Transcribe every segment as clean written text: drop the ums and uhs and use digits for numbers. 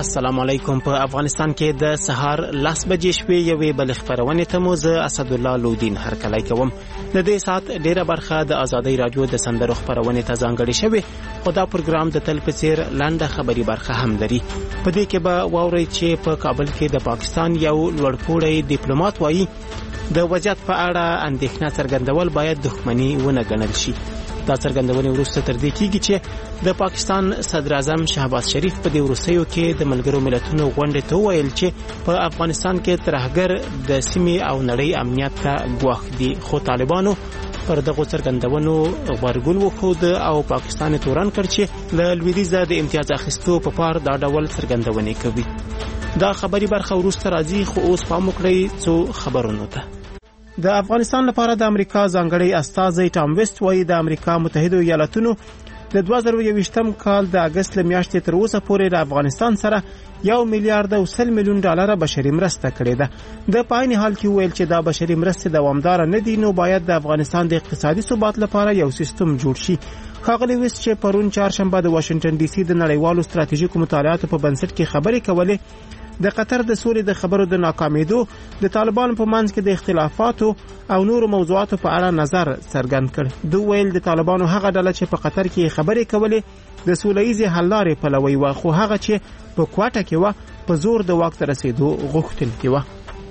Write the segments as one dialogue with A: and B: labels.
A: السلام علیکم. په افغانستان کې د سهار 10 بجې شوې یوې بل خبرونه ته مو زه اسد الله لودین هرکلی کوم. د دې سات ډیره برخه د ازادۍ رادیو د سندرو خبرونه ته ځانګړې شوې. خدا پروګرام د تل په څیر لنډه خبري برخه هم لري. په دې کې به واوري چې په کابل کې د پاکستان یو لوړپوړی ډیپلوماټ وایي د وضعیت په اړه اندېښنه څرګندول باید دښمنی ونه ګڼل شي. دا څرګندونه وروسته تر دې کېږي چې د پاکستان صدر اعظم شهباز شریف په دې وروستیو کې د ملګرو ملتونو غونډې ته وویل چې په افغانستان کې ترهګر د سیمې او نړۍ امنیت ته ګواښ دي. خو طالبانو پر دغه څرګندونو غبرګون وښود او پاکستان تورن کړ چې له لویدیځه د امتیاز اخیستو په پار دا ډول څرګندونې کوي. دا خبري برخه وروسته راځي، خو اوس پام وکړئ څو خبرونو ته. د افغانستان لپاره د امریکا ځانګړی استازی ټام ویسټ وایي د امریکا متحده ایالاتونو د 2021م کال د اگست میاشتې تر اوسه پورې د افغانستان سره 1 میلیارډ او 100 میلیون ډالر بشري مرسته کړې ده. د پاین حال کې ویل چې دا بشري مرسته دوامدار نه دي، نو باید د افغانستان د اقتصادي ثبات لپاره یو سیستم جوړ شي. ښاغلی ویسټ چې پرون چهارشنبه د واشنگټن ډي سي د نړیوالو ستراتیژیکو مطالعاتو په بنسټ کې خبرې کولې، د قطر د سولې د خبرو د ناکامیدو، د طالبانو په منځ کې د اختلافاتو او نورو موضوعاتو په اړه نظر څرګند کړ. دوی ویل د طالبانو هغه ډله چې په قطر کې خبرې کولې د سوله‌ییزې حل لارې پلوي و، خو هغه چې په کوټه کې و په زور د واک ته رسیدو غوښتونکي و.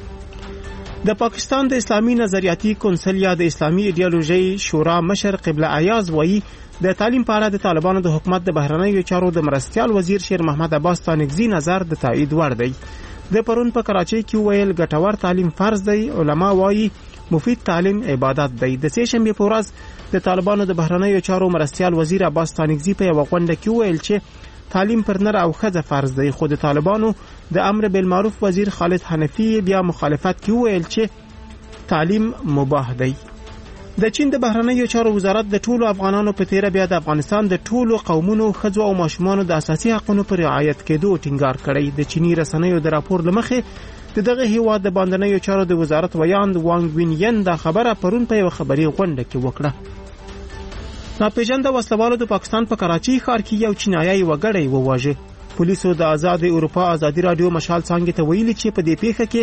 A: د پاکستان د اسلامي نظریاتي کونسل یا د اسلامي ایډیالوژي شورا مشر قبله ایاز وایي د تعلیم په اړه د طالبانو د حکومت د بهرنیو چارو د مرستیال وزیر شیر محمد عباس تانکزی نظر د تایید وړ دی. د پرون په کراچۍ کې ویل ګټور تعلیم فرض دی. علما وایي مفید تعلیم عبادت دی. د سه شنبه په ورځ د طالبانو د بهرنیو چارو مرستیال وزیر عباس تانکزی په یو غونډه کې ویل چې تعلیم پر نر او ښځه فرض دی، خو د طالبانو د امر بالمعروف وزیر خالد حنفی بیا مخالفت کې ویل چې تعلیم مباح دی. د چین د بهرنیو چارو وزارت د ټولو افغانانو په تیره بیا د افغانستان د ټولو قومونو، ښځو او ماشومانو د اساسي حقوقو پر رعایت کېدو ټینګار کړی. د چینی رسنیو د راپور لمخې دغه هیواد د باندنیو چارو د وزارت ویاند وانګ وینین دا خبره پرون په یو خبري غونډه کې وکړه. ناپېژانده وسلوالو د پاکستان په کراچۍ ښار کې یو چینایي وګړی وواژه. پولیسو د آزاد اروپا ازادي رادیو مشال څنګه ته ویلي چې په دې پیښه کې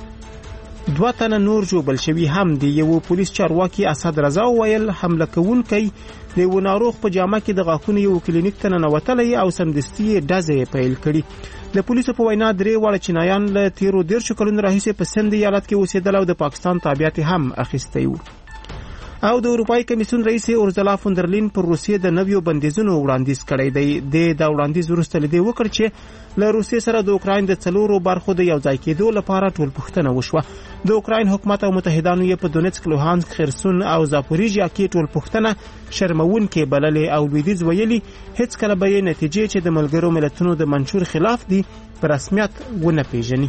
A: 2 تنه نور جوړ شوي هم دي. یو پولیس چارواکي اسد رضا ویل حمله کوونکی د یو ناروغ په جامه کې د غاښونو یو کلینیک ته ننوتلی او سمدستي ډزې پیل کړي. د پولیسو په وینا 3 واړه چینایان له تیرو 13 کلونو راهیسې په سند ایالت کې اوسېدل او د پاکستان تابعیت هم اخیستی وو. او د اروپای کمیسیون رئیس اورزلا فوندرلین پر روسیې د نویو بندیزونو وړاندیز کړی دی. د وړاندیز وروسته لیدي وکړ چې له روسیې سره د اوکراین د 4 برخو د یوځای کېدو لپاره ټول پوښتنه وشوه. د اوکراین حکومت او متحدانو یې په دونیتسک، لوهانسک، خرسون او زاپوریژیا کې ټول پوښتنه شرمونکې بللې او لویدیځ ویلي هیڅ کله به یې نتیجې چې د ملګرو ملتونو د منشور خلاف دي په رسمیت ونه پیژني.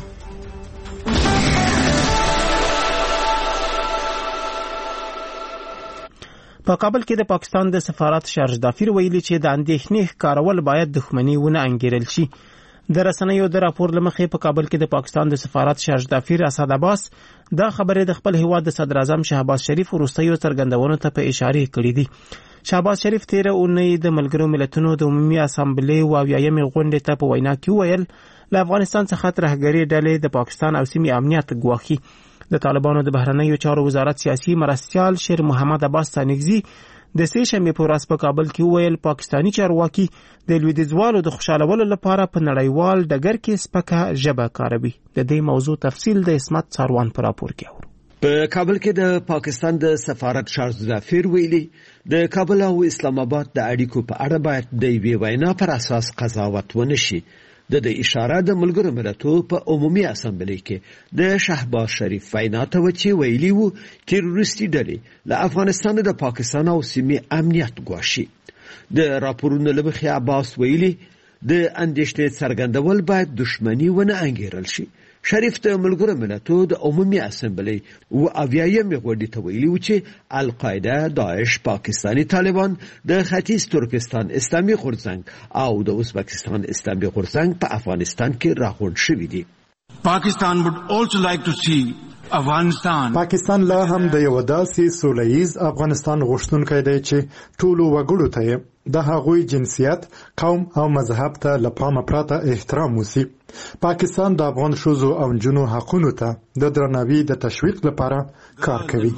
A: په کابل کې د پاکستان د سفارت شارج دافیر ویلي چې د اندېښنې ښکارول باید دښمني ونه انګیرل شي. د رسنیو د راپور لمخې په کابل کې د پاکستان د سفارت شارج دافیر اسد عباس دا خبره د خپل هیواد د صدر اعظم شهباز شریف وروستیو څرګندونو ته په اشاره کړې دي. شهباز شریف تیره اونۍ د ملګرو ملتونو د عمومي اسامبلې واویایم غونډې ته په وینا کې ویل له افغانستان څخه ترهګري ډلې د پاکستان او سیمې امنیت ګواښي. د طالبانو د بهرنیو چارو وزارت سیاسي مرستیال شیر محمد عباس تانکزی د سه شنبه په ورځ په کابل کې ویل پاکستانی چارواکي د لویدیځوالو د خوشالولو لپاره په نړیوال ډګر کې سپکه ژبه کاروي. د دې موضوع تفصیل د اسمت څاروان په راپور کې اورو.
B: په کابل کې د پاکستان د سفارت شارج دافیر ویلي د کابل او اسلام آباد د اړیکو په اړه باید د یوې وینا پر اساس قضاوت ونشي. د اشاره د ملګرو ملتونو په عمومي اسامبلې کې د شهباز شریف وینا ته وچی ویلي وو تروریستي ډلې له افغانستان د پاکستان او سیمې امنیت ګواښي. د راپورونو لمخې عباس ویلي د اندېښنې څرګندول باید دښمني ونه انګیرل شي. شریف د ملګرو ملتونو د عمومي اسامبلې او اویایم غونډې ته ویلي و چې القاعده، داعش، پاکستانی طالبان د ختیځ ترکستان اسلامي غورځنګ او د ازبکستان اسلامي غورځنګ په افغانستان کې راغونډ شوي دي.
C: Pakistan would also like to see افغانستان
D: پاکستان لا هم د یو داسې سولهییز افغانستان غوښتونکی دی چې ټولو وګړو ته د هغوی جنسیت، قوم او مذهب ته له پامه پرته احترام وسی. پاکستان د افغان ښځو او نجونو حقونو ته د درناوي د تشویق لپاره کار کوي.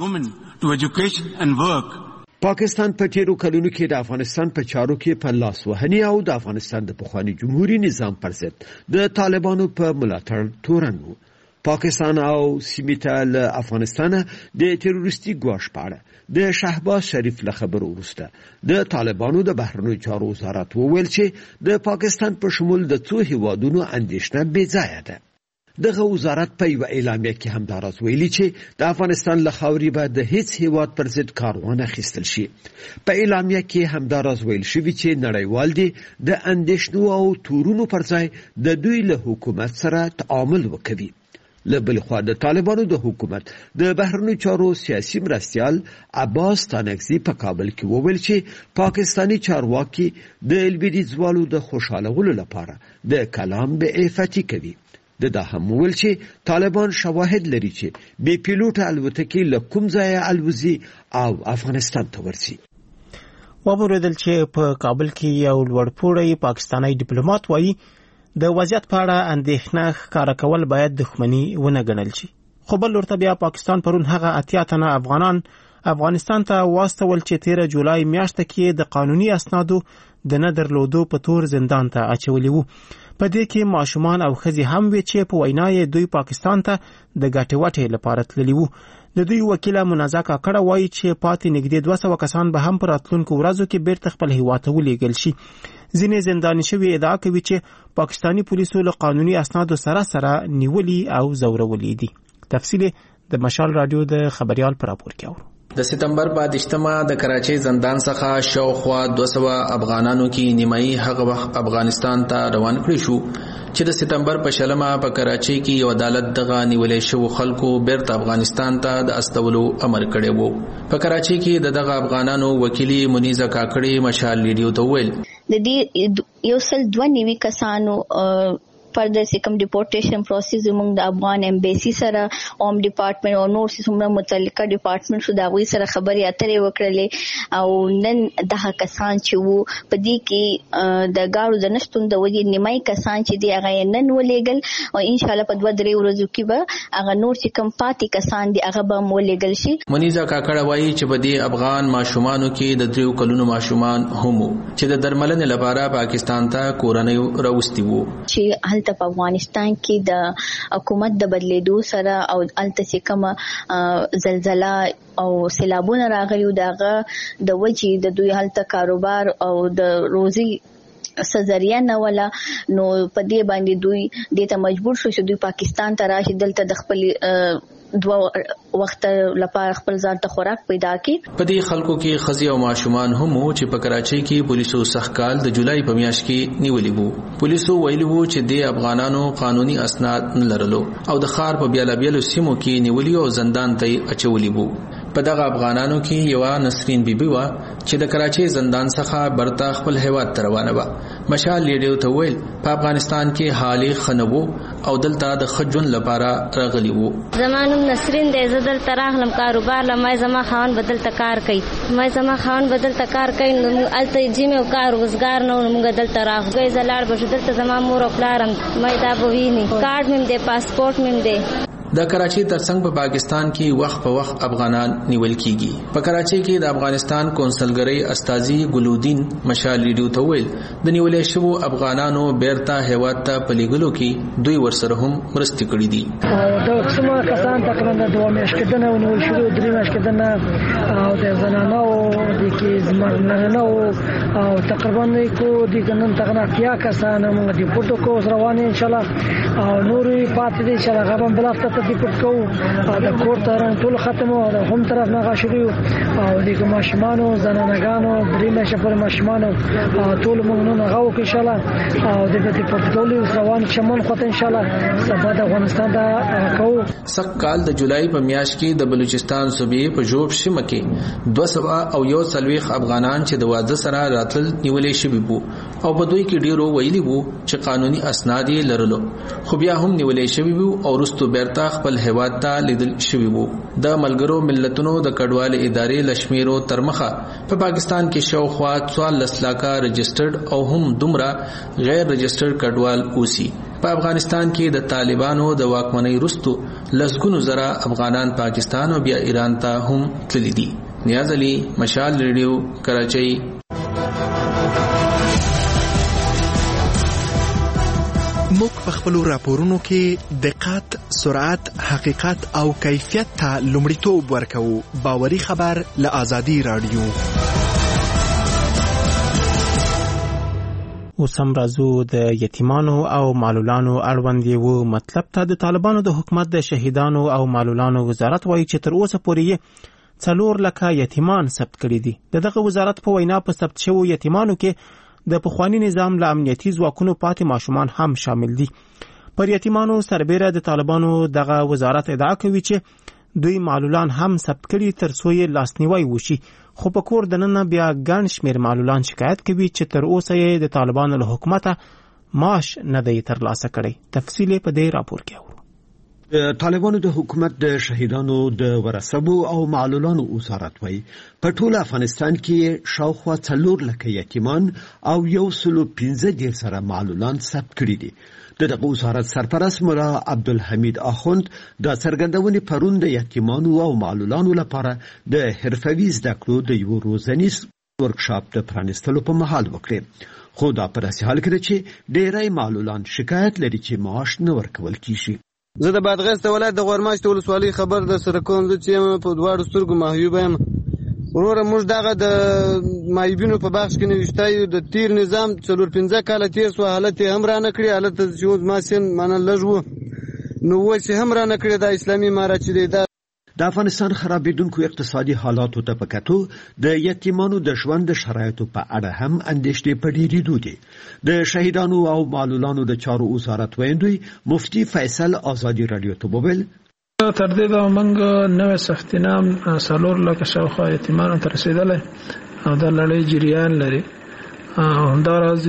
B: پاکستان په تیرو کلونو کې د افغانستان په چارو کې په لاس وهنې او د افغانستان د پخواني جمهوریت نظام پر ضد د طالبانو په ملاتړ تورن و. پاکستان او سیمې ته له افغانستانه د تروریستي ګواښ په اړه د شهباز شریف له خبرو وروسته د طالبانو د بهرنیو چارو وزارت وویل چې د پاکستان په شمول د څو هیوادونو اندېښنه بې ځایه ده. دغه وزارت په یو اعلامیه کې هم دا راز ویلي چې د افغانستان له خاورې به د هیڅ هیواد پر ضد کار ونه اخیستل شي. په اعلامیه کې هم دا راز ویل شوی چې نړیوال دي د اندېښنو او تورونو پر ځای د دوی له حکومت سره تعامل وکوي. له بل خوا د طالبانو د حکومت د بهرنیو چارو سیاسي مرستیال عباس تانکزي په کابل کې وویل چې پاکستانی چارواکي د لویدیځوالو د خوشحالولو لپاره د کلام به عفتی کوي. دا هم ویل چې طالبان شواهد لري چې بې پیلوټه الوتکې له کوم ځایه الوزي او افغانستان ته ورسي.
A: وبوردل چې په کابل کې یو لوړپوړی پاکستانی ډیپلوماټ وایي د وضعیت په اړه اندېښنه ښکاره کول باید دښمني ونه ګڼل شي. خو بل ورته بیا پاکستان پرون هغه 80 تنه افغانان افغانستان ته واستول چې 13 جولای میاشت کې د قانوني اسنادو د نه درلودو په تور زندان ته اچولي وو. په دې کې ماشومان او ښځې هم وي چې په وینا یې دوی پاکستان ته د ګټې وټې لپاره تللي وو. د دوی وکیله منازع کاکړه وایي چې پاتې نږدې 200 کسان به هم په راتلونکو ورځو کې بیرته خپل هیواد ته ولېږل شي. ځینې زنداني شوي ادعا کوي چې پاکستانی پولیسو له قانوني اسنادو سره نیولي او زورولي دي. تفصیل د مشال رادیو د خبريال پر راپور کې اورو.
E: د سپتمبر په 28 د کراچۍ زندان څخه شاوخوا 200 افغانانو کې نیمایي هغه وخت افغانستان ته روان کړی شو چې د سپتمبر په شلمه په کراچۍ کې یو عدالت دغه نیولې شو خلکو بیرته افغانستان ته د استولو امر کړی وو. په کراچۍ کې دغه افغانانو وکیلی منیزه کاکړي مشال ریډیو ته ویل
F: د دې یو سل 2 کسانو پر د سیکم ډیپورټیشن پروسس زموږ د افغان ایمبیسی سره اوم ډپارټمنټ او نور څومره متعلقه ډپارټمنټ شو دا غوي سره خبرې اترې وکړلې او نن دغه کسان چې وو په دې کې د ګاړو د نشټون د وجې نیمای کسان چې دی هغه نن ولېګل او ان شاء الله په 2-3 ورځو کې به هغه نور چې کم پاتې کسان دی هغه به ولېګل شي.
E: منیزه کاکړه وایي چې په دې افغان ماشومانو کې د 3 کلونو ماشومان هم چې د درملنې لپاره پاکستان ته کورنۍ راوستي وو
F: چې په افغانستان کې د حکومت د بدلیدو سره او الته چې کوم زلزلہ او سیلابونه راغلي دغه د وجې د دوی هلته کاروبار او د روزي سزریه نه ولا نو په دې باندې دوی د ته مجبور شو چې دوی پاکستان ته راشي دلته د خپل 2 وخت لپاره خپل ځان ته خوراک پیدا کړي.
E: په دې خلکو کې خزي او ماشومان هم چې په کراچۍ کې پولیسو سخت کال د جولای په میاشت کې نیولې وو. پولیسو ویلي وو چې د افغانانو قانوني اسناد نه لرلو او د ښار په بیلابیلو سیمو کې نیولې او زندان ته اچولې وو. په دغه افغانانو کې یو نسرین بیبي وا چې د کراچۍ زندان څخه برتا خپل هیواد ته روانه و. مشال لیډیو ته ویل په افغانستان کې حالي خنوو او دلته د خجون لپاره راغلی وو.
G: زمانو نسرین د زدل تراغلم کاروبار لمای زما خان بدل تکار کوي مای زما خان بدل تکار کوي نو الته جیم او کار روزګار نو موږ دل تراغ گئی زلاړ بشدل ته زما مور او پلارم مای دا بوینی کارت مم دې پاسپورت مم دې.
E: د کراچۍ ترڅنګ په پاکستان کې وخت په وخت افغانان نیول کیږي. په کراچۍ کې د افغانستان کونسلګری استاذي ګلودین مشال ریډیو ته ویل د نیولې شوو افغانانو بیرته هیواد ته پلیګلو کې دوی ورسره هم مرستې کړې دي.
H: د څومره کسان تقریبا 2 میاشتې کېدنه او نیول شوو 3 میاشتې کېدنه او د زنانو د کې زمرنانو او تقریبا کو د ګنن تغنا کیا کسان موږ د پټو کو روان ان شاء الله او نورې پاتې دي چې هغه هم بلافته ته پټ کو د کور تران ټول ختمو او هم طرف نه غاشري او د ماشمانو زنانګانو درې مشه پر ماشمانو ټول موږ نه غو کې ان شاء الله او د پټ روان شمن خو ان شاء الله سبا د افغانستان دا کو.
E: سخت کال د جولای په میاشت کې د بلوچستان صوبې په جوب سیمه کې 200 او 140 افغانان چې د واده سره راتل نیولې شوي وو او په دوی کې ډیرو ویلي وو چې قانوني اسناد یې لرلو خو بیا هم نیولې شوي وو او رستو بیرته خپل هیواد ته لیدل شوی وو. د ملګرو ملتونو د کډوال ادارې لشمیرو ترمخه په پاکستان کې شاوخوا 14 لکه رجسټرډ او هم دومره غیر رجسټرډ کډوال اوسي. په افغانستان کې د طالبانو د واکمنۍ وروسته لسګونو زره افغانان پاکستان او بیا ایران ته هم تللي دي. نیاز علي، مشال ریډیو، کراچۍ.
C: موږ په خپلو راپورونو کې دقت، سرعت، حقیقت او کیفیت ته لومړیتوب ورکوو. باوري خبر له آزادي رادیو.
A: اوس هم راځو د یتیمانو او معلولانو اړوند یو مطلب ته. د طالبانو د حکومت د شهیدانو او معلولانو وزارت وایي چې تر اوسه پورې 4 لکه یتیمان ثبت کړي دي. دغه وزارت په وینا په ثبت شوو یتیمانو کې د پخوانی نظام له امنیتي ځواکونو پاتې ماشومان هم شامل دي. پر یتیمانو سربیره د طالبانو دغه وزارت ادعا کوي چې دوی معلولان هم ثبت کړي تر څو یې لاسنیوي وشي. خو په کور دننه بیا ګڼ شمېر معلولان شکایت کوي چې تر اوسه یې د طالبانو له حکومته معاش نه دی ترلاسه کړی. تفصیل په دې راپور کې اورو.
B: د طالبانو د حکومت د شهیدانو د ورثبو او معلولانو وزارت وایي په ټول افغانستان کې شاوخوا 4 لکه یتیمان او 115 سره معلولان ثبت کړي دي. دغه وزارت سرپرست مولا عبدالحمید اخوند د څرګندونې پرون د یتیمانو او معلولانو لپاره د حرفوي زده کړو د یو روزنیز ورکشاپ د پرانیستلو په مهال وکړي. خو دا په داسې حال کې چې ډېری معلولان شکایت لري چې معاش نه ورکول کیږي.
I: زه د بادغیس ولایت د غورماشت ولسوالۍ خبر د سره کوم چې په دواړو سترګو محیوب یم. وروره موږ دغه د مایبینو په بخش کې نوشتای د تیر نظام 4-5 کاله تیر سو حالت هم را نه کړی. حالت چې ما سین مانه لږ نو و چې هم را نه کړی د اسلامي امارت چې د
B: افغانستان خرابېدونکو اقتصادي حالاتو ته په کتو د یتیمانو د ژوند شرایطو په اړه هم اندېښنې په ډېرېدو دي. د شهیدانو او معلولانو د چارو وزارت ویاندوی مفتي فیصل آزادي رادیو ته وویل
J: تر دې دا موږ نوې سفتینام 4 لکه شاوخوا یتیمانو ته رسېدلی او دا لړۍ جریان لري. همداراز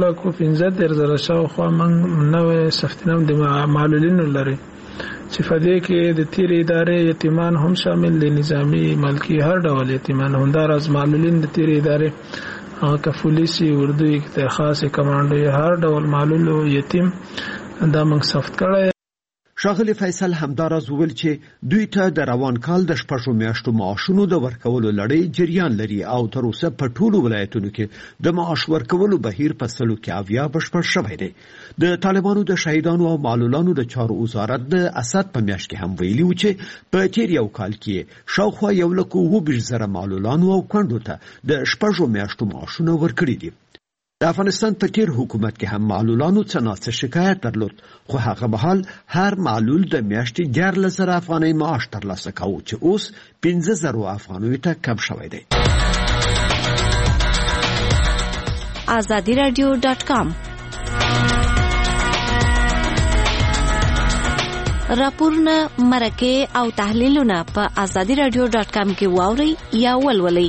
J: 1,15,000 شاوخوا موږ نوې سفتینام د معلولینو لري چې په دې کې د تیر ادارې یتیمان هم شامل دي، نظامی، ملکی، هر ډول یتیمان. همداراز معلولین د تیر ادارې که پولیسي، اردو، خاص کمانډو، هر ډول معلول یتیم دا موږ ثبت کړی.
B: ښاغلي فیصل همداراز وویل چې دوی ته د روان کال د 6 میاشتو معاشونو د ورکولو لړۍ جریان لري او تر اوسه په ټولو ولایتونو کې د معاش ورکولو بهیر په 100 بشپړ شوی دی. د طالبانو د شهیدانو او معلولانو د چارو وزارت د اسد په میاشت کې هم ویلي و چې په تیر یو کال کې شاوخوا 1,20,000 معلولانو او کونډو ته د 6 میاشتو معاشونه ورکړي دي. د افغانستان په تیر حکومت کې هم معلولانو څه ناڅه شکایت درلود، خو هغه مهال هر معلول د میاشتې 14,000 افغانۍ معاش ترلاسه کاوه چې اوس 15,000 افغانیو ته کم شوی دی.
K: azadiradio.com راپورونه، مرکې او تحلیلونه په azadiradio.com کې واورئ یا ولولئ.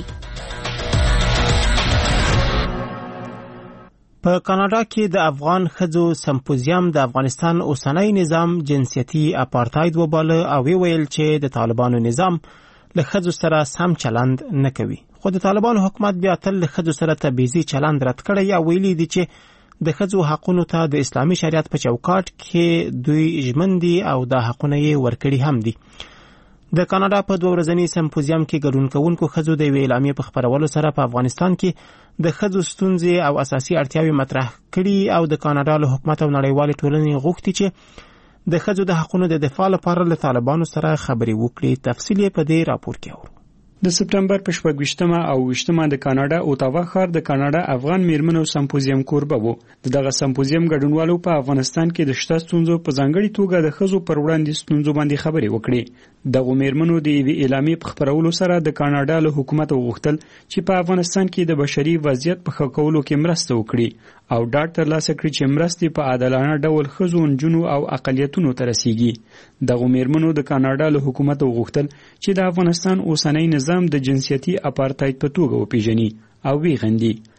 A: په کاناډا کې د افغان ښځو سمپوزیم د افغانستان اوسنی نظام جنسیتي اپارتاید وباله او ویل چې د طالبانو نظام له ښځو سره سم چلند نه کوي. خو د طالبانو حکومت بیا تل له ښځو سره تبعیضي چلند رد کړی او ویلي دي چې د ښځو حقونو ته د اسلامي شریعت په چوکاټ کې دوی ژمن دي او دا حقونه یې ورکړي هم دي. د کاناډا په 2 ورځني سمپوزیم کې ګډون کوونکو ښځو د یوې اعلامیې په خپرولو سره په افغانستان کې د ښځو ستونزې او اساسي اړتیاوې مطرح کړي او د کاناډا له حکومت او نړیوالې ټولنې غوښتي چې د ښځو د حقونو د دفاع لپاره له طالبانو سره خبرې وکړي. تفصیل یې په دې راپور کې اورو.
L: د سپټمبر په 26 او 28 د کاناډا اوټاوا ښار د کاناډا افغان میرمنو سمپوزیم کوربه وو. دغه سمپوزیم ګډونوالو په افغانستان کې د شته ستونزو په ځانګړي توګه د ښځو پر وړاندې ستونزو باندې خبرې وکړې. دغه میرمنو د یوې اعلامیې په خپرولو سره د کاناډا له حکومت وغوښتل چې په افغانستان کې د بشري وضعیت په ښه کولو کې مرسته وکړي او ډاډ ترلاسه کړي چې مرستې په عادلانه ډول ښځو، نجونو او اقلیتونو ته رسیږي. دغه میرمنو د کاناډا له حکومت وغوښتل چې د افغانستان اوسنی نظام د جنسیتي اپارتاید په توګه وپیژني او ویغندي.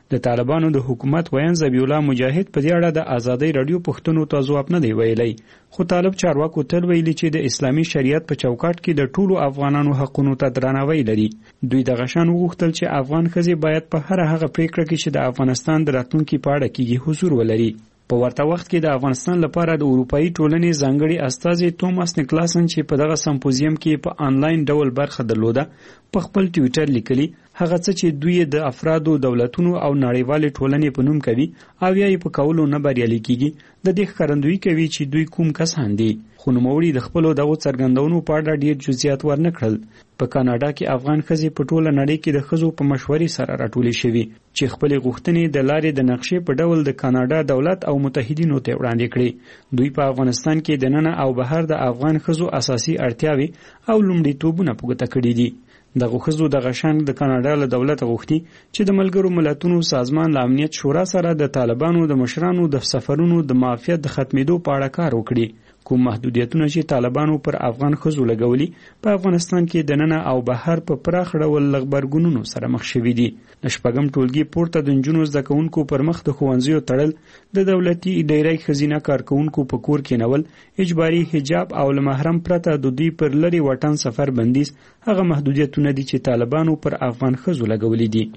L: د طالبانو د حکومت ویان ذبیح الله مجاهد په دې اړه د ازادۍ رادیو پښتنو ته ځواب نه دی ویلی، خو طالب چارواکو تل ویلي چې د اسلامي شریعت په چوکاټ کې د ټولو افغانانو حقونو ته درناوی لري. دوی دغه شان وغوښتل چې افغان ښځې باید په هر هغه پریکړه کې چې د افغانستان د راتلونکي په اړه کېږي حضور ولري. په ورته وخت کې د افغانستان لپاره د اروپאי ټولنې ځانګړي استازي توماس نیکلاسن چې په دغه سمپوزیم کې په آنلاین ډول برخه درلوده په خپل ټویټر لیکلي هغه څه چې دوی د افرادو، دولتونو او نړیوالې ټولنې په نوم کوي او یا یې په کولو نه بریالي کیږي د دې ښکارندویي کوي چې دوی کوم کسان دي. خو نوموړي د خپلو دغو څرګندونو په اړه ډېر جزئیات ورنه کړل. په کاناډا کې افغان ښځې په ټوله نړۍ کې د ښځو په مشورې سره راټولې شوي چې خپلې غوښتنې د لارې د نقشې په ډول د کاناډا دولت او متحدینو ته وړاندې کړې. دوی په افغانستان کې دننه او بهر د افغان ښځو اساسي اړتیاوې او لومړیتوبونه په ګوته کړي دي. دغه ښځو دغه شان د کاناډا له دولت غوښتي چې د ملګرو ملتونو سازمان له امنیت شورا سره د طالبانو د مشرانو د سفرونو د معافیت د ختمېدو په اړه کار وکړي. کوم محدودیتونه چې طالبانو پر افغان ښځو لګولي په افغانستان کې دننه او بهر په پراخ ډول له غبرګونونو سره مخ شوي دي. د شپږم ټولګي پورته د نجونو زده کوونکو پر مخ د ښوونځیو تړل، د دولتي ادارې ښځینه کارکوونکو په کور کېنول، اجباري حجاب او له محرم پرته د دوی پر لرې وطن سفر بندیز هغه محدودیتونه دي چې طالبانو پر افغان ښځو لګولي دي.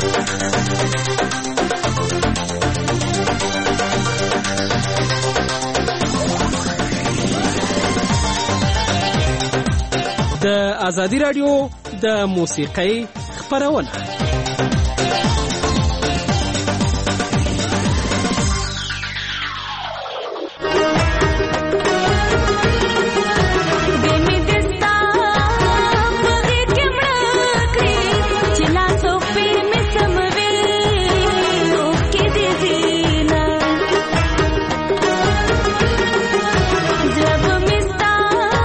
M: د ازادي رادیو د موسیقۍ خپرونه.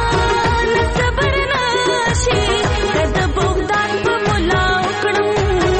N: صبر نشي د بوغدان په ملا وکړم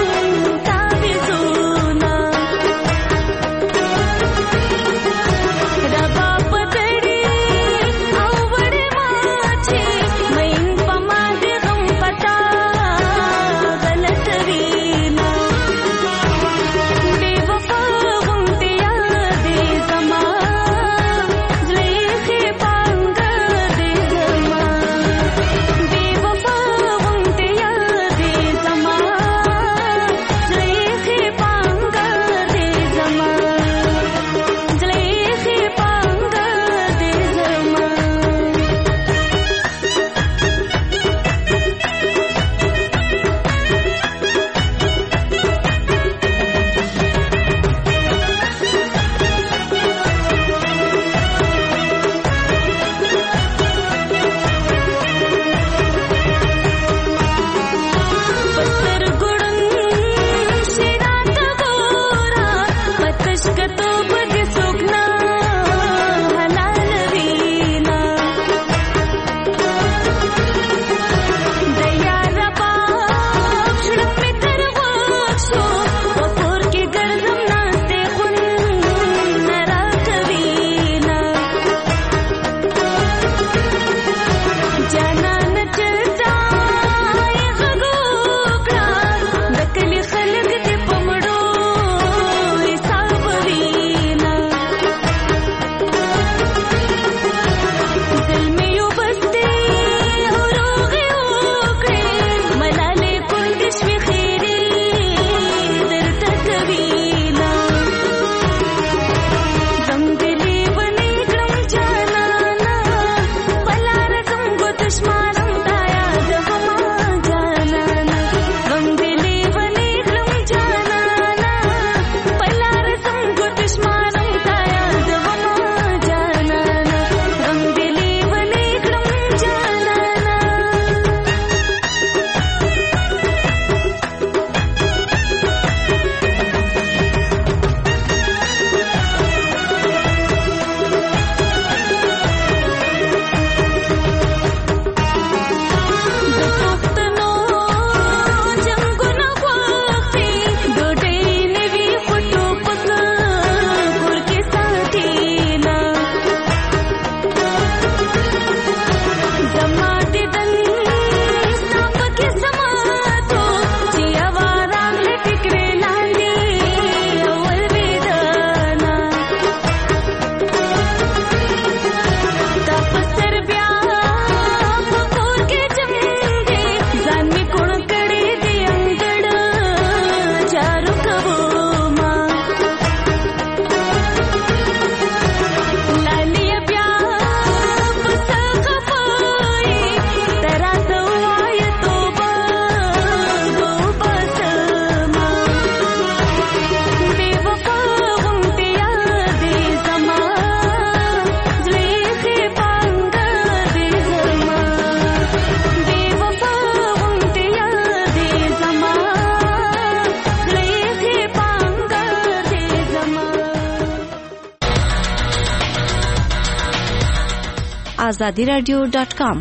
K: azadiradio.com.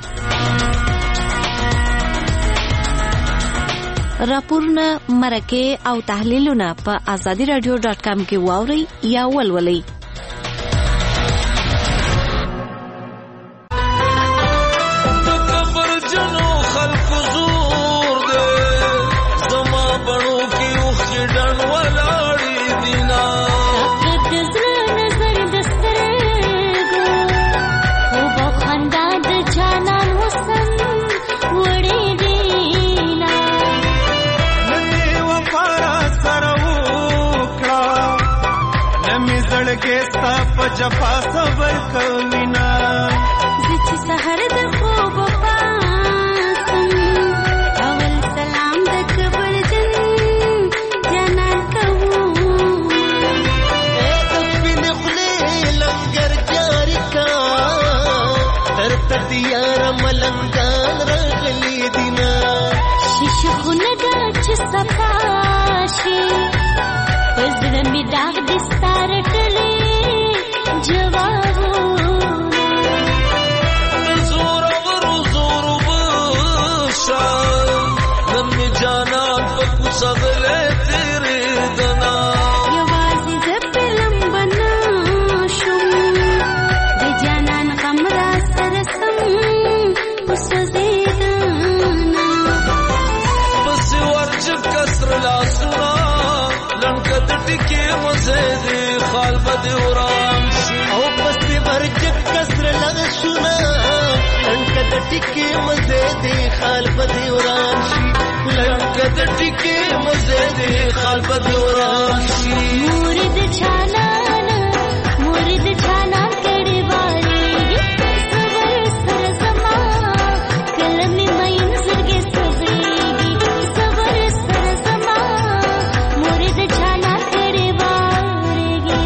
K: راپورونه، مرکه او تحلیلونه په azadiradio.com کې واورئ یا ولولئ.
N: جفا صبر کومینا
O: زچ سحر د خوب پاسم اول سلام د کبر جن جنان کوو
N: بن خلی لنگر جاری کا تر تدیار ملنگان رغلی دینا
O: شش خوندا چ صفاشي پزړه می داغ دستار ټلې
N: ټکی مزه دی خال په وران شي لکه د ټکی مزه دی خال په وران شي
O: مرید چانا کړي واري صبر سر زما کلمې مې زړګي صبرېږي صبر سر زما مرید چانا کړي واري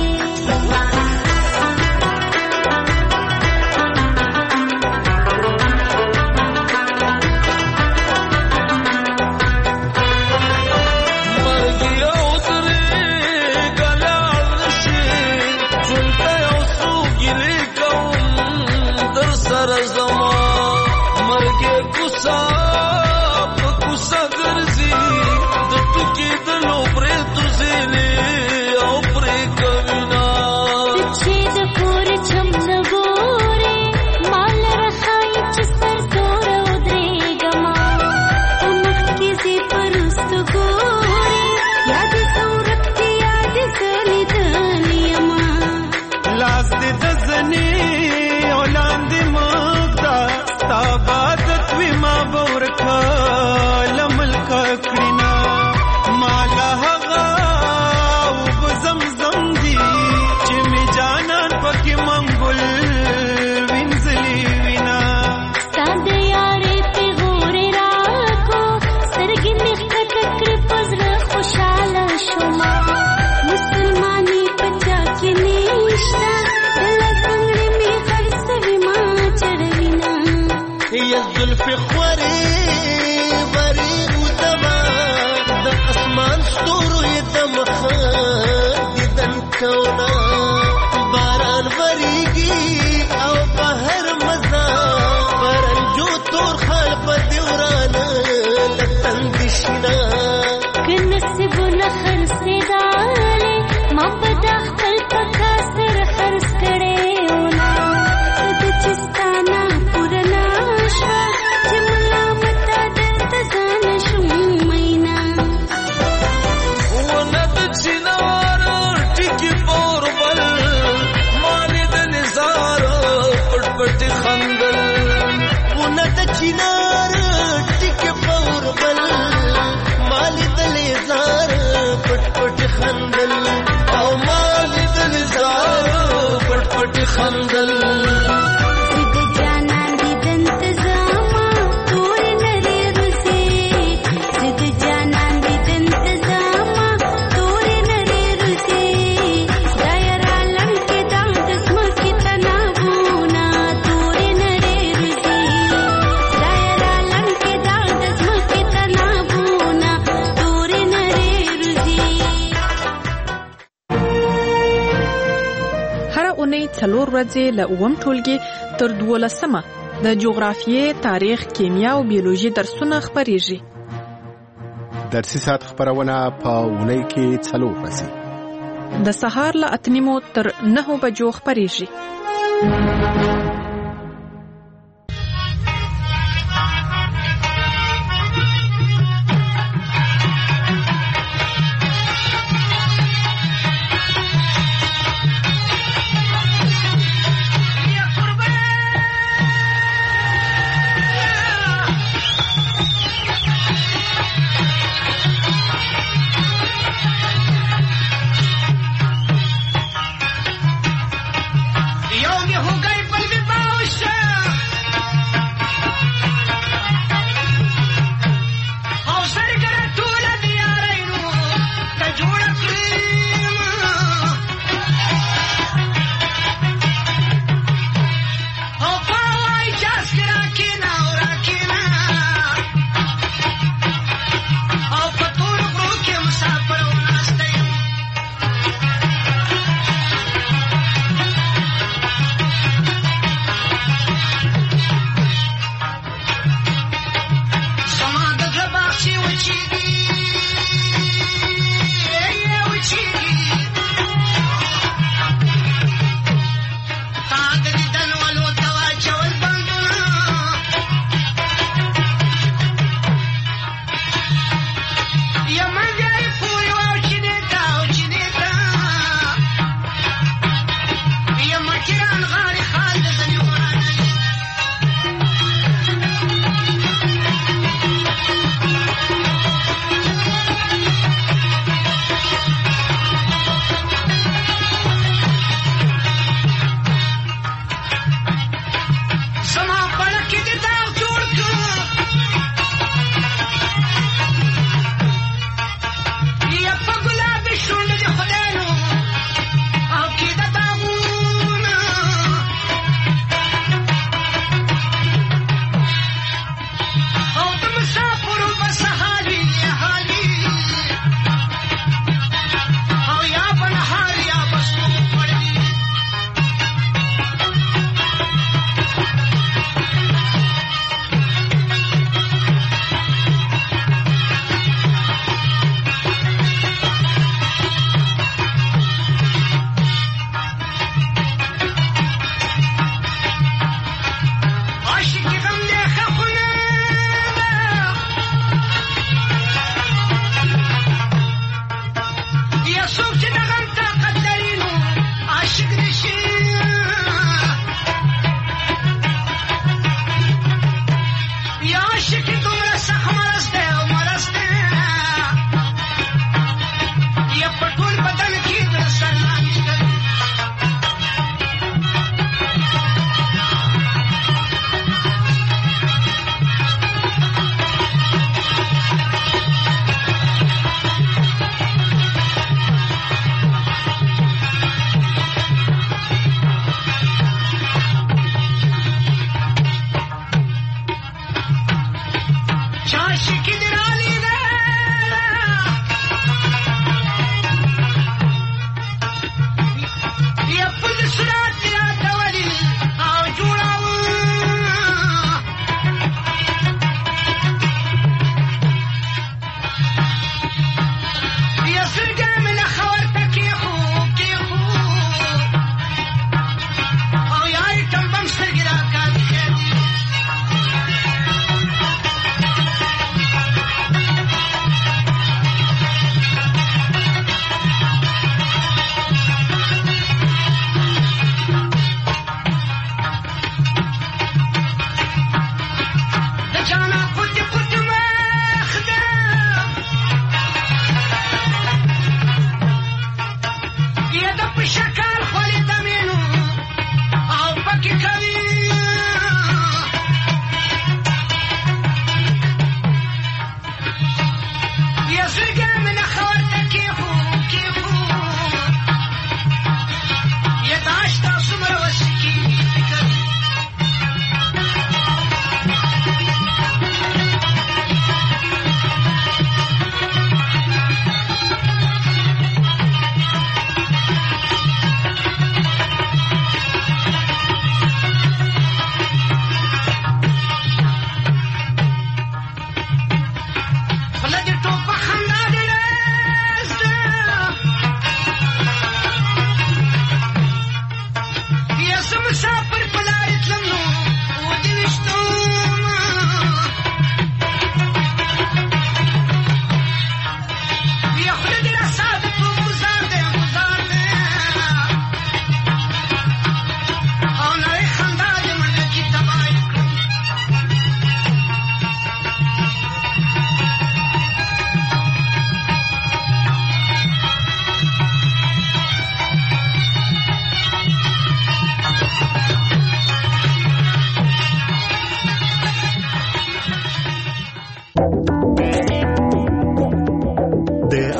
P: څلور ورځې له اووم ټولګي تر 12مه د جغرافیې، تاریخ، کیمیا او بیولوژي درسونه خپریږي.
Q: درسي ساعت خبرونه په اونۍ کې 4 ورځې
P: د سهار له 8 تر 9 بجو خپریږي.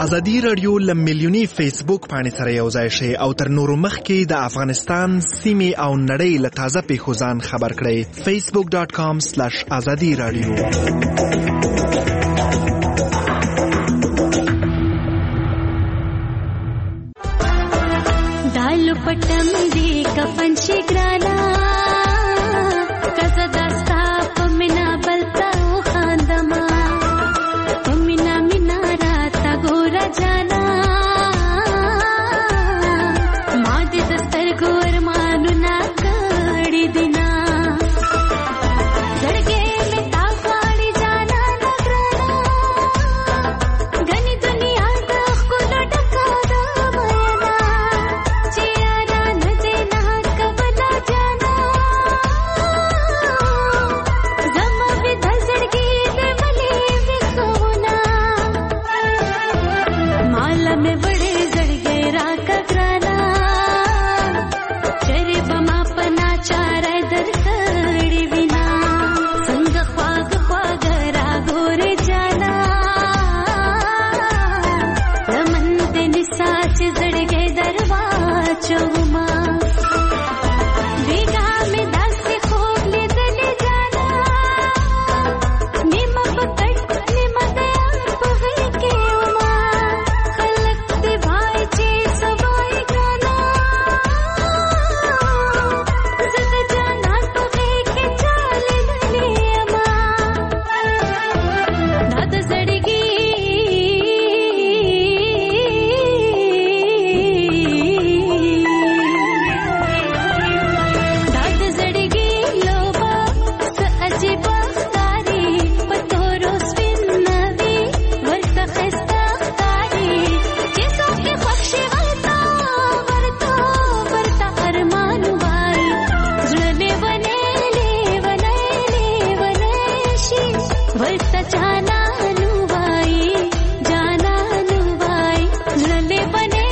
C: ازادي رادیو له میلیوني فیسبوک باندې سره یو ځای شي او تر نورو مخکې د افغانستان سیمې او نړۍ له تازه پیښو ځان خبر کړئ. facebook.com/azadi radio.
O: دالو پټم دی کفن شګرانا کزه دستا پمنا بلتا خاندما پمنا مینا راتا ګورا جانا ما دې دستر ګور مانو نا کړی دینا زړګې می تا غاړي جانا نګرانا غني دنیا د خپل ډکا د مینا چیرا نځه نه کبلا جانا زما به د زړګې دې ملي وکونا مال مې وړې زړګې را کګرانا چرې بما پنا چارې در کړې وینا څنګه خواږ خواږ را ګورې جانا لمن دې نساچ زړګې دروا چوما بیگا مې داسې خوب لیدلې جانا نیمه پکړ نیمه دې په غېږ کې وما خلک دې وای چې سوای ګانا زه د جانان په غېږ کې چالې للې اما دا د زړګي دا د زړګي لوبه څه عجیبه ښکاري په تورو سپین نوي ورته ښایسته ښکاري چې څوک یې خوښ شي ورته ارمان وایي زړه لیونی شي ورته جانان وایي زړه لیونی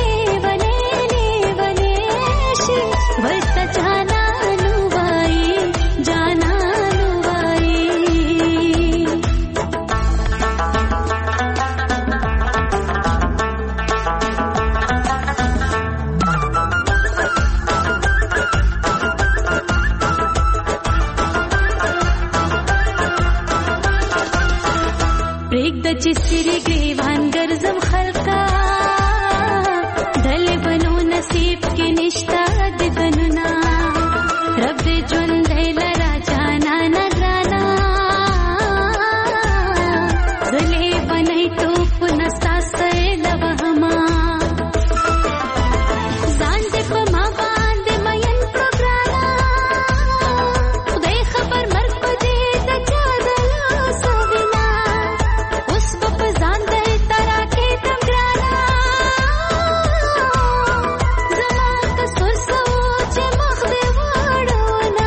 O: شي ورته جانان وایي پرېږده چې سرې ګریوان ګرځم خلکا دلې بنو نصیب کې نشته دیدنونه رب دې ژوندی لره جانا نګرانا زلې بنۍ توپ نستا سیله وهما ځان دې په ما باندې مین پروګرانا خدای خبر مرګ په دې د چا د لاسو وینا اوس به په ځان دلته راکېږدم ګرانه زما قصور څه و چې مخ دې واړونه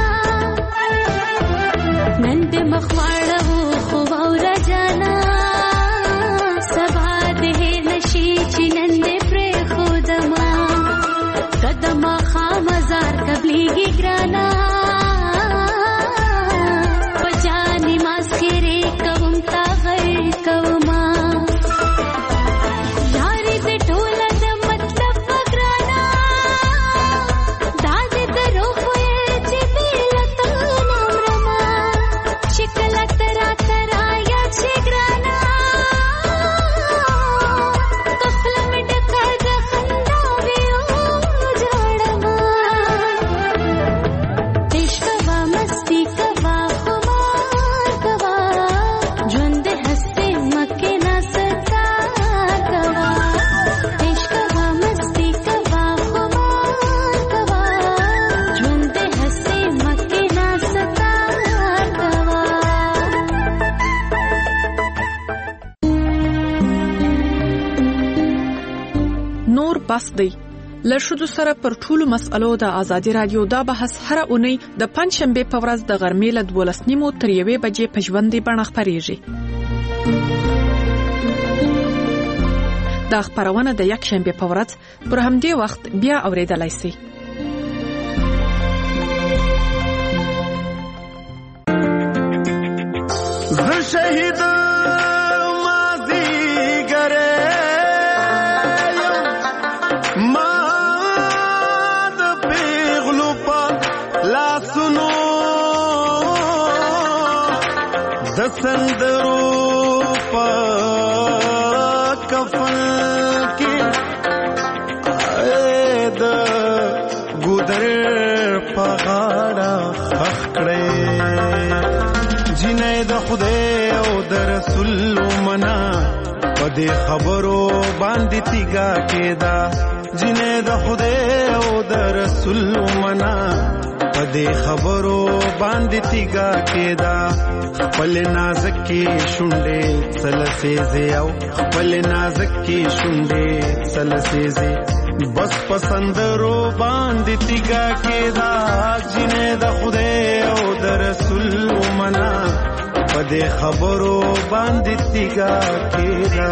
O: نن دې مخ واړو خو واوره جانا سبا دې هېر نشي چې نن دې پرېښودمه قدمه خامزار قبلېږي ګرانه په جانې ماسخېرې کوم تا غیر کومه یارې دې ټوله د مطلب په ګرانه دا دې د روح ویل چې بې له تا نه مرمه چې کله ته راته رایاد شې ګرانه په خوله مې ډکه د خنداوې وجوړمه عشق کوه مستی کوه خمار کوه ژوند دې هستې مکې ناستا کوه عشق کوه مستی کوه خمار کوه ژوند دې هستې مکې ناستا کوه
P: نور بس دی له ښځو سره پر ټولو مسألو د ازادي رادیو دا بحث هره اونۍ د پنځشنبې په ورځ د غرمې له 12:30 تر 1 بجې په ژوندۍ بڼه خپرېږي. دا خپرونه د یکشنبې په ورځ پر همدې وخت بیا اورېدلای شئ.
N: شهید مازی گره سندرو په کفن کې د ګودر په غاړه خخ کړې جنې د خدای او د رسول منا په دې خبرو باندې تیګا کېدا جنې د خدای او د رسول منا په دې خبرو باندې تیګا کېدا خپل نازک کې شونډې سلسېزې او خپل نازک کې شونډې سلسېزې بس پسندرو باندې تیګا کېدا جنې د خدای او د رسول منا په دې خبرو باندې تیګا کېدا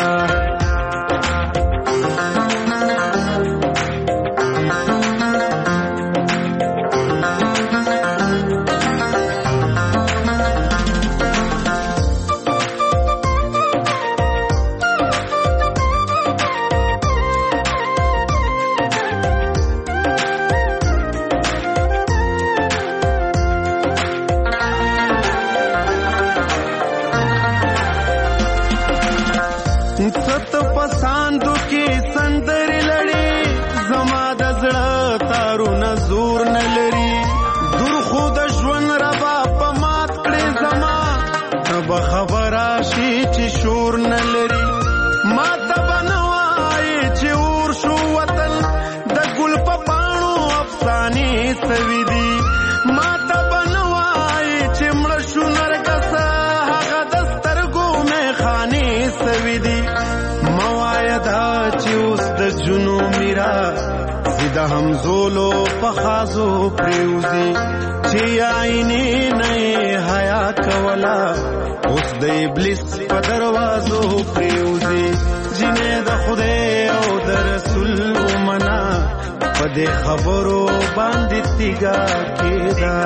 N: د همزولو په خازو پریوزي چې عینې نه حیا کولا اوس د ابلیس په دروازو پریوزي جنې د خدای او د رسول منا په دې خبرو باندې تیګا کېدا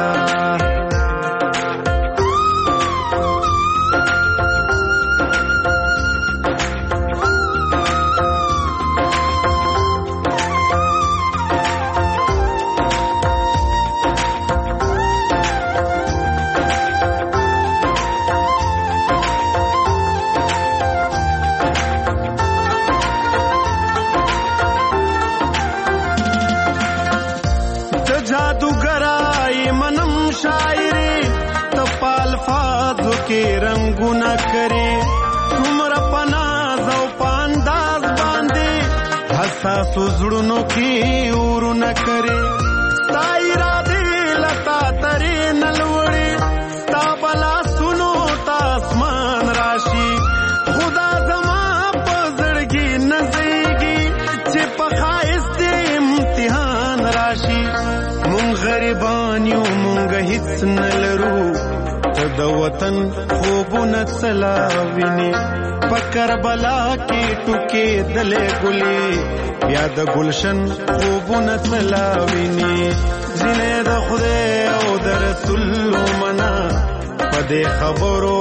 N: के रंगुना करे तुमरा पनाज औ पांदाज बांधे हसासु जुड़नों की उरु न करे ताईरा दे लता तरे नलवड़े ताबला सुनो तासमान राशि खुदा जमा पजड़गी नज़ेगी चिपखाइस दे इम्तिहान राशि मुंग गरीबानियों मुंग हिच नलरू د وطن خوبونه سلاوینه پکر بلا کې ټوکې دلې ګلې بیا د گلشن خوبونه سلاوینه جنې د خدای او د رسول منا په دې خبرو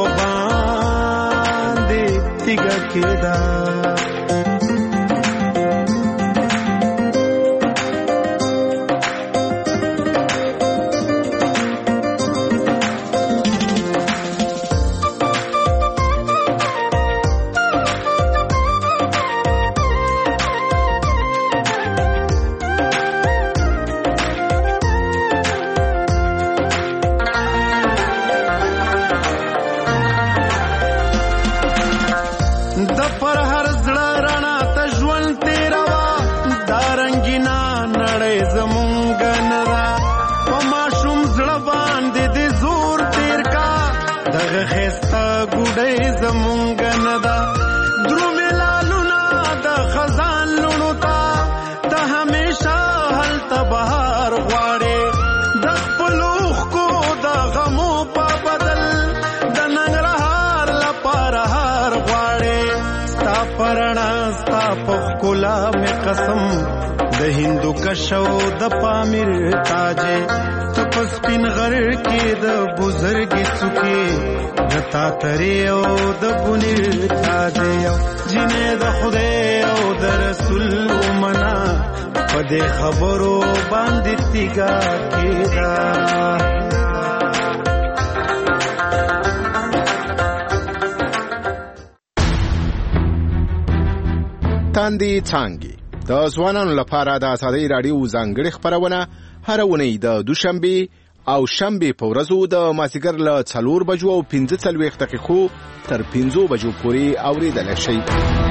N: باندې تیګا کېدا قسم د هندو کشو د پامیر تاجه تپس پین غر کې د بزرګي څوکي نتا ترې او د بنیر تاجه جنې د خدای او د رسول منا په دې خبرو باندې تیګا کېدا
Q: افغانستان دی څانګې د ځوانانو لپاره د ازادۍ راډیو ځانګړې خپرونه هر اونۍ د دوشنبه او شنبه په ورځو د مازیګر له 4 بجو او 15 دقیقو تر 15 بجو پورې اوریدل شي.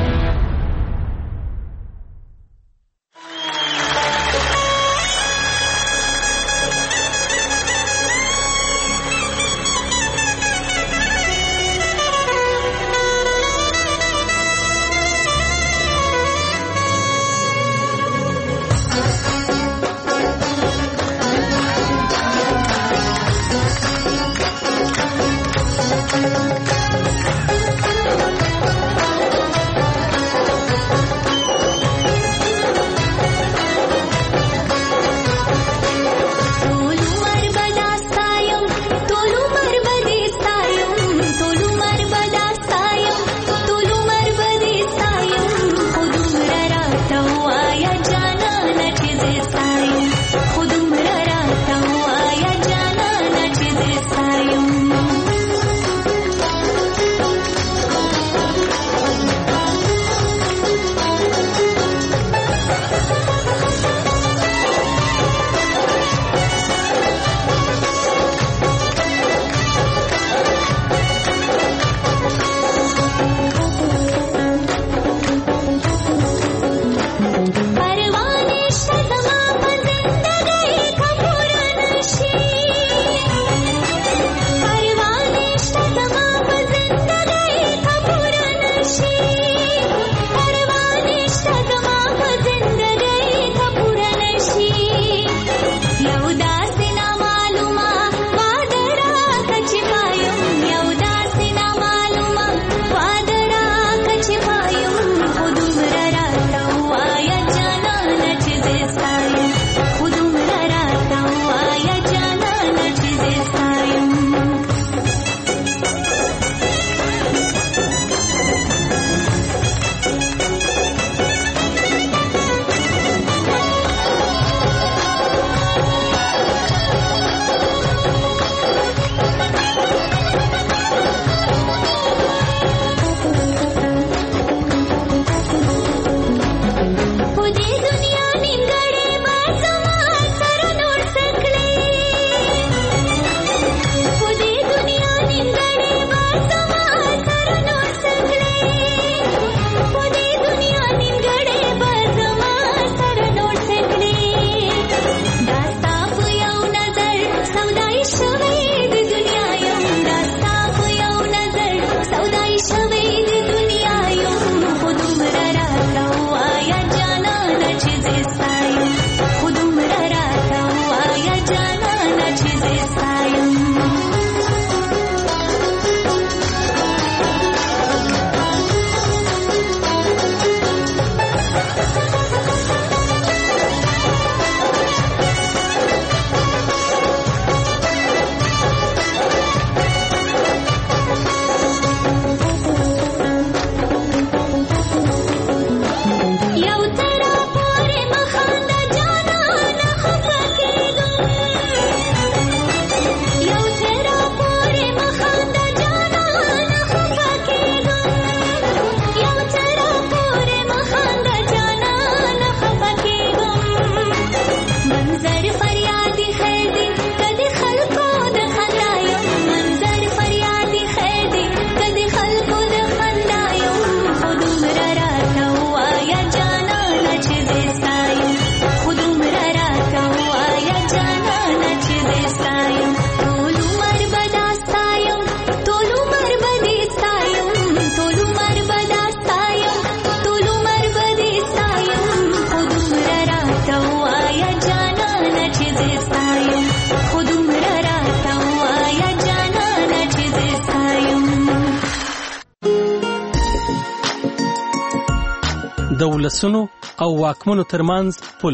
M: د ولسونو او واکمنو ترمنځ پل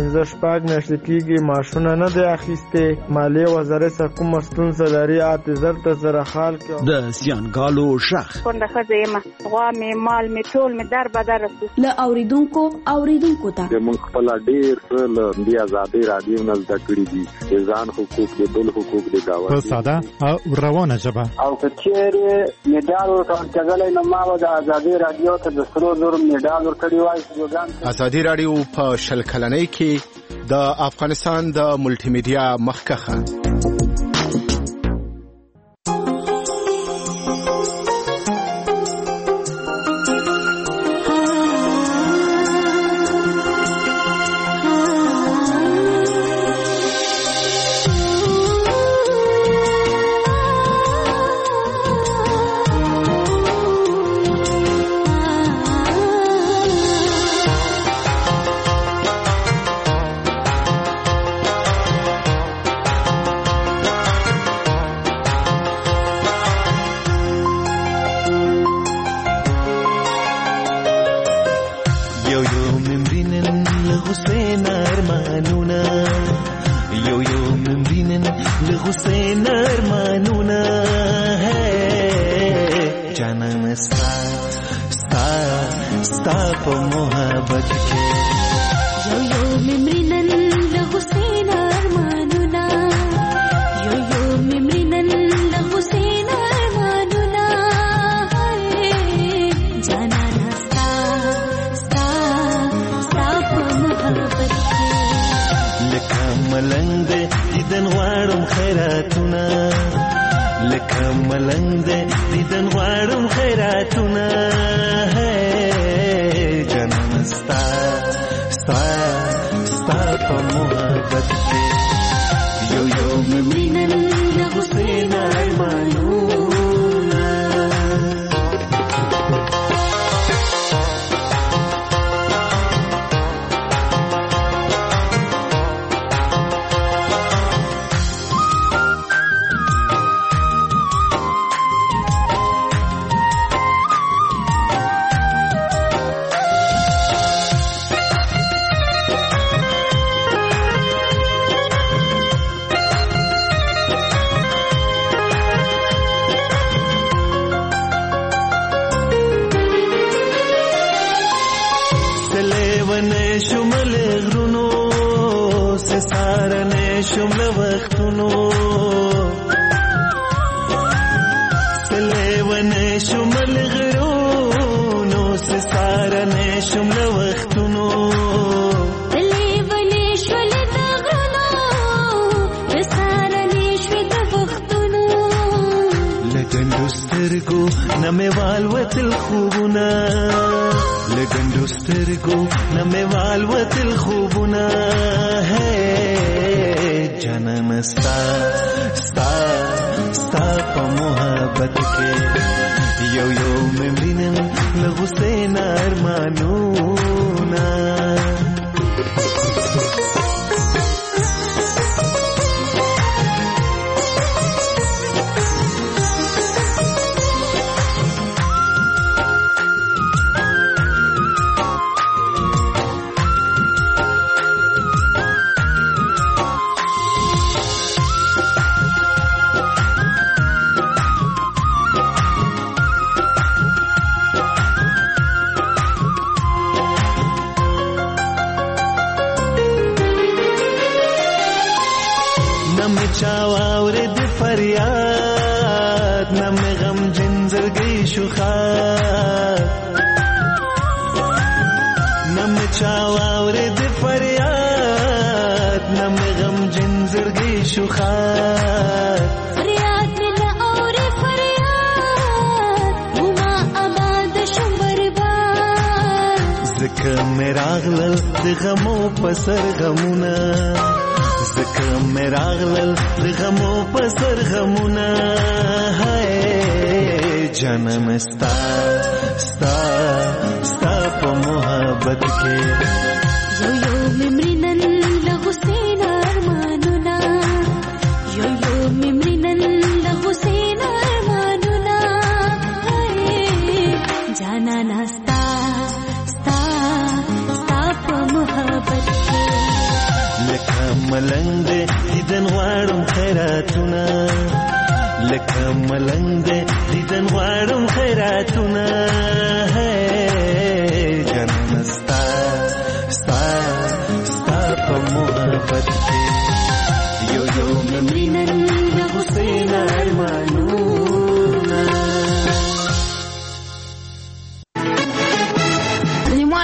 R: 15 میاشتې کېږي معاشونه نه دی اخیستې. مالیې وزارت کوم ستونزه لري اعتذار ته سره حال کې
B: د زیانګالو شخ
S: څنګه خزیمه غوا می مال می ټول می در بدر
K: له اوریدونکو ته
T: موږ خپل ډیر له دی آزادۍ رادیو نه زده کړی دي ځان حقوق د بل حقوق د گاوه
D: په ساده او روانه ژبه
U: او کچېره میډال ورکړل کېږي نو ما د آزادۍ رادیو ته د سرو زر میډال ورکړل
T: کړي وای وګان.
Q: ازادي رادیو په شل کلنۍ کې د افغانستان د ملټي میډیا مخکخه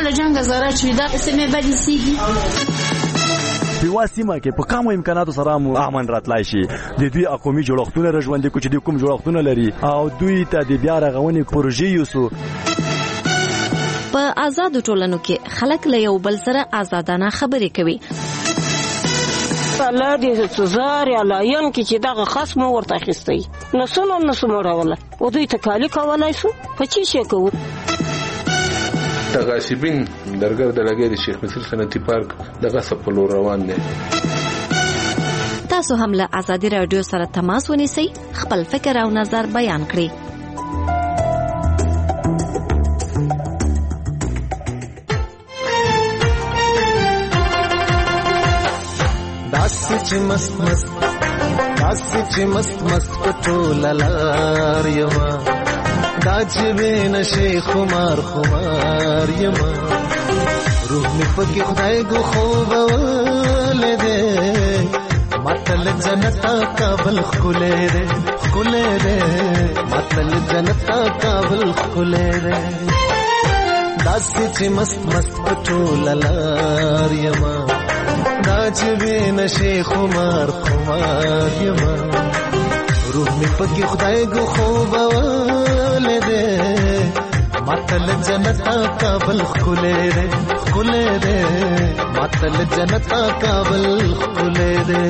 U: له جنګ زاره چې دا سمې بدې سیږي
V: په واسمه کې په کومو امکاناتو سره مو امن راتلای شي د دوی اقومي جوړښتونه رژوندې کو چې د کوم جوړښتونه لري او دوی ته د بیا رغونې پروژې یوسو.
K: په آزادو ټولنو کې خلک له یو بل سره آزادانه خبرې کوي.
W: الله دې سزار یا لاین کې چې دغه خصم ورته اخیستی نسو مړوله او دوی تکالی کولای شو په چی شي کوو.
X: تغاسبین درګر د لګې د شیخ مصر صنعتي پارک دغه سپلو روان دي.
K: تاسو هم له آزادي رادیو سره تماس ونیسئ، خپل فکر او نظر بیان کړئ.
Y: داسې چې مست پټول لار یما دا چې بنشي خمار یما روح می پکې خدای کو خوب ولده متل جنتا کابل خله ده متل جنتا کابل خله ده داسې چې مست پټول لار یما دا چې بنشي خمار یما روح می پکې خدای کو خوب ولده متل جنتا کابل خله ده متل جنتا کابل خله ده.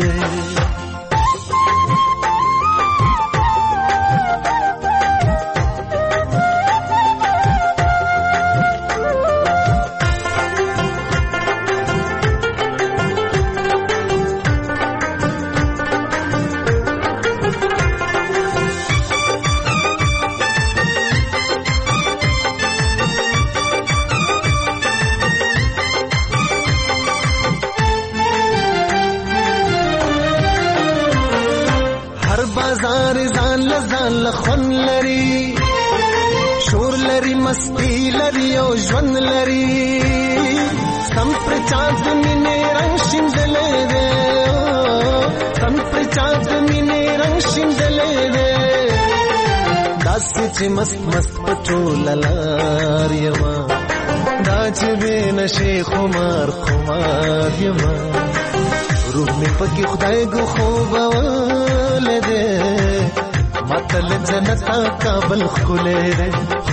Y: لخون لري شور لري مستی لري او ژوند لري سم پر چاند مینه رنگ شیندلې ده سم پر چاند مینه رنگ شیندلې ده داسې چې مست پټول لار یما دا چې بنشي خمار یما روح می پکې خدای کو خوب ولده متل جنتا کابل خله ده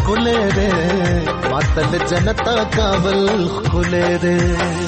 Y: متل جنتا کابل خله ده.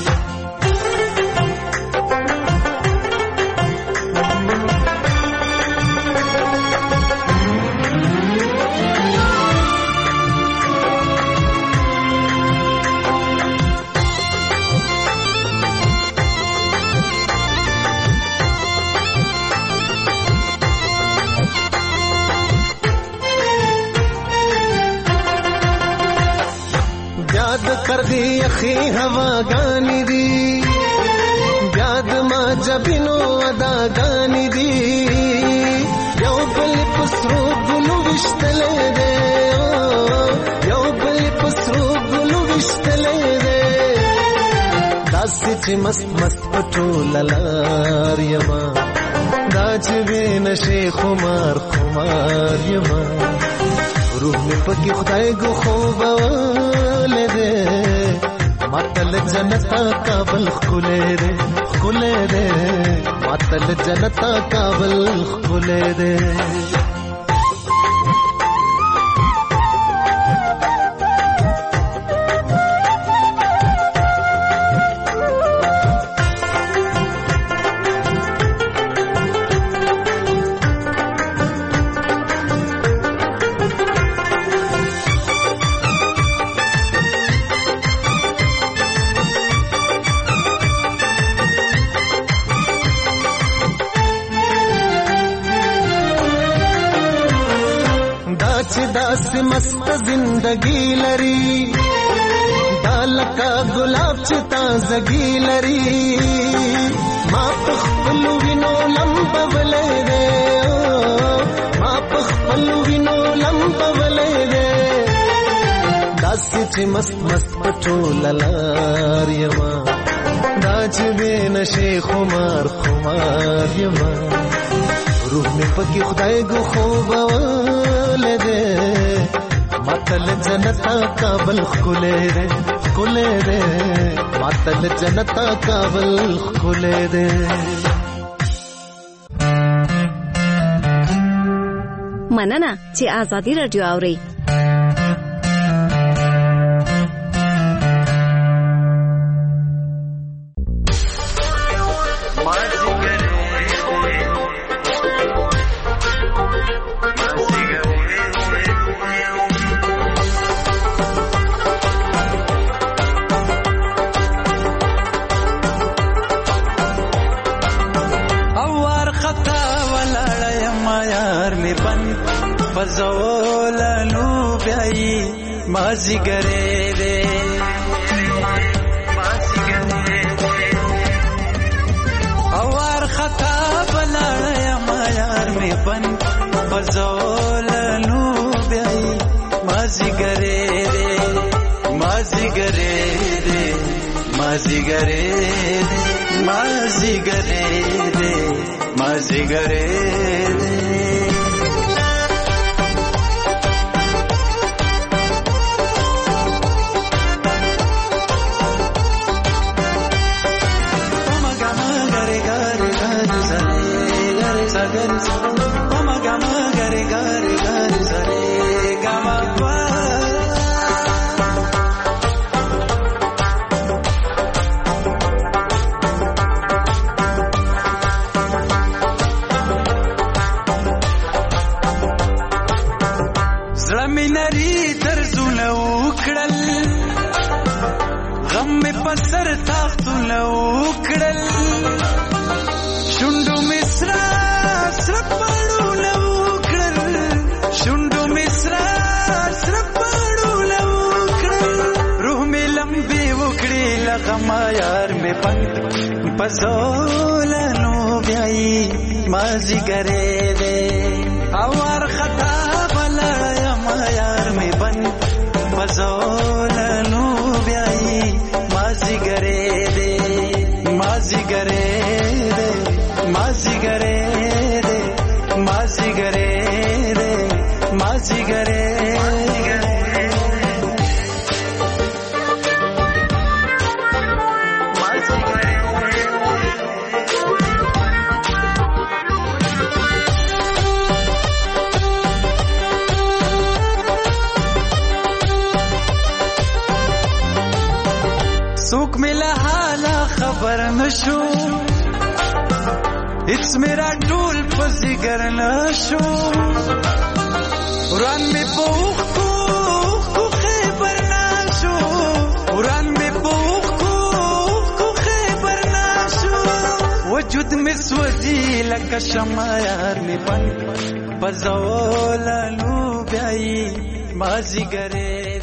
Y: कर दी अखी हवा गानी दी याद मा जबिनो अदा गानी दी यो बल पसरू गुलू विश्तले दे यो बल पसरू गुलू विश्तले दे दासी ची मस्त पटोल लार यमा दाज बेनशे खुमार यमा रूह में पकी खुदाई गो खूब ولده متل جنتا کابل خله ده متل جنتا کابل خله ده. दासी मस्त जिंदगी लरी दालका गुलाब ची ताजगी लरी माँ पखपलू विनो लंबवले दे माँ पखपलू विनो लंबवले दे दासी ची मस्त पटोल लार यमा दाज बेनशे खुमार यमा रूह में पकी खुदाई गो खूब ولده ماتل جنتا کابل خولے دے ماتل جنتا کابل خولے دے
K: مننه چې آزادي رادیو اوري.
E: فزولانو بیائی مازی گرے دے اوار خطا بلایا مایار میں بن فزولانو بیائی مازی گرے دے مازی گرے دے مازی گرے دے مازی گرے دے مازی گرے دے پسر تاختونه وکړل شونډو مصرا سره پړونه وکړل شونډو مصرا سره پړونه وکړل روح می لمبي وکړي لغما یار می بند پزولانو بیاي مازی ګرې دې اور خطا بلایا ما یار می بند پزولانو بیاي مازی گرے دے مازی گرے دے مازی گرے دے مازی گرے دے مازی گرے سوک ملا حالا خبر نشو هیڅ میرا ټول پزګر نشو وران می بوخ کو خبر نشو وران می بوخ کو خبر نشو وجود می سوځي لکه شمع یار می بند پزولانو بیاي مازی ګرې